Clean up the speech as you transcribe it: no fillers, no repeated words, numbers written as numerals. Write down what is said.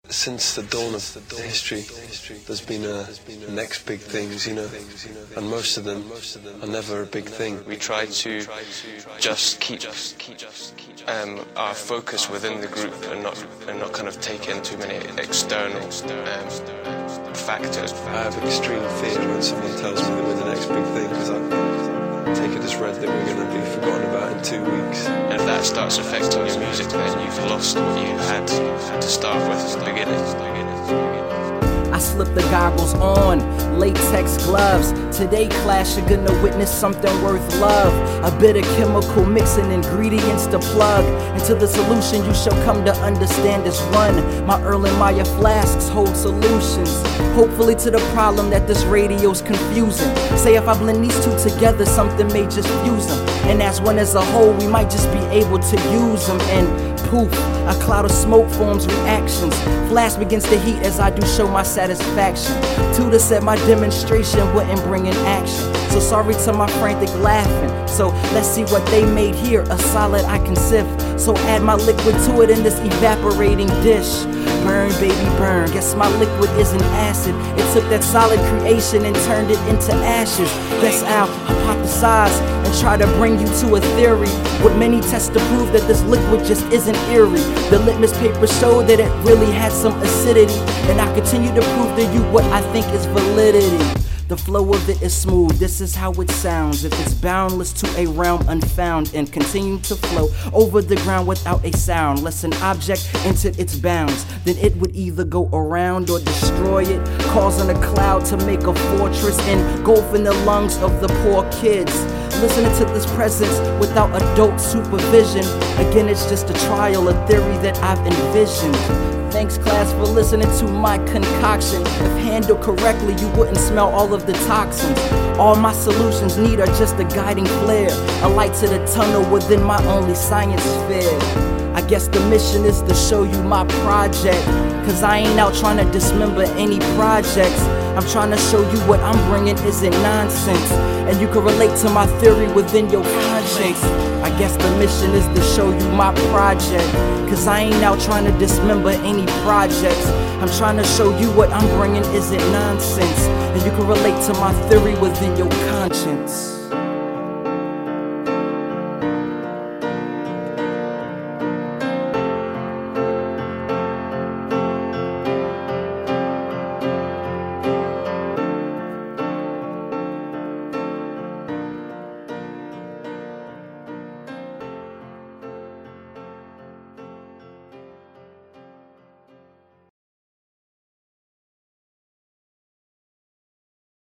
Since the dawn of history, there's been next big things, and most of them are never a big thing. We try to just keep our focus within the group and not kind of take in too many external factors. I have extreme fear when someone tells me that we're the next big thing, because I take it as read that we're going to be forgotten about in 2 weeks. And if that starts affecting your music, then you've lost what you had to start with at the beginning. I slip the goggles on, latex gloves. Today class, you're gonna witness something worth love. A bit of chemical mixing ingredients to plug into the solution you shall come to understand is run. My Erlenmeyer flasks hold solutions, hopefully to the problem that this radio's confusing. Say if I blend these two together, something may just fuse them. And as one as a whole, we might just be able to use them. And poof, a cloud of smoke forms reactions. Flash begins to heat as I do show my satisfaction. Tutor said my demonstration wouldn't bring in action, so sorry to my frantic laughing. So let's see what they made here, a solid I can sift. So add my liquid to it in this evaporating dish. Burn, baby, burn. Guess my liquid isn't acid. It took that solid creation and turned it into ashes. Guess I'll hypothesize and try to bring you to a theory. With many tests to prove that this liquid just isn't eerie. The litmus paper showed that it really had some acidity, and I continue to prove to you what I think is validity. The flow of it is smooth, this is how it sounds. If it's boundless to a realm unfound and continue to flow over the ground without a sound, lest an object entered its bounds, then it would either go around or destroy it, causing a cloud to make a fortress, engulfing the lungs of the poor kids. Listening to this presence without adult supervision, again it's just a trial, a theory that I've envisioned. Thanks class for listening to my concoction. If handled correctly, you wouldn't smell all of the toxins. All my solutions need are just a guiding flare, a light to the tunnel within my only science fair. I guess the mission is to show you my project, cause I ain't out trying to dismember any projects. I'm trying to show you what I'm bringing isn't nonsense, and you can relate to my theory within your conscience. I guess the mission is to show you my project, cause I ain't out trying to dismember any projects. I'm trying to show you what I'm bringing isn't nonsense, and you can relate to my theory within your conscience.